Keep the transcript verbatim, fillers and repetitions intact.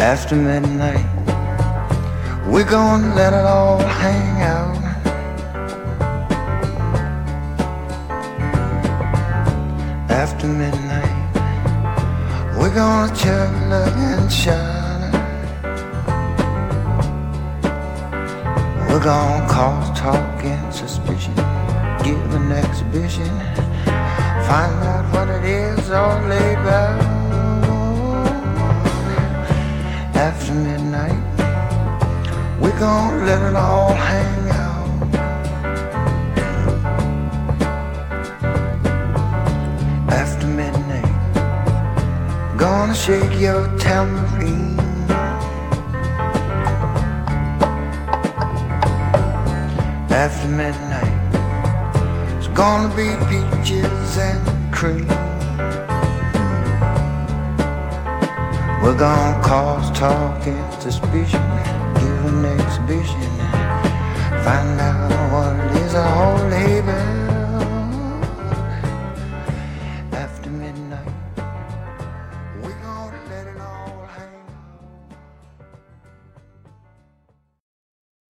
After midnight, we're gonna let it all hang out. After midnight, we're gonna chug, look and shine. We're gonna cause talk and suspicion, give an exhibition, find out what it is all about. After midnight, we're gonna let it all hang out. After midnight, gonna shake your tambourine. After midnight, it's gonna be peaches and cream. We're gonna cause talk and suspicion, give an exhibition, find out what it is all about. After midnight, we're gonna let it all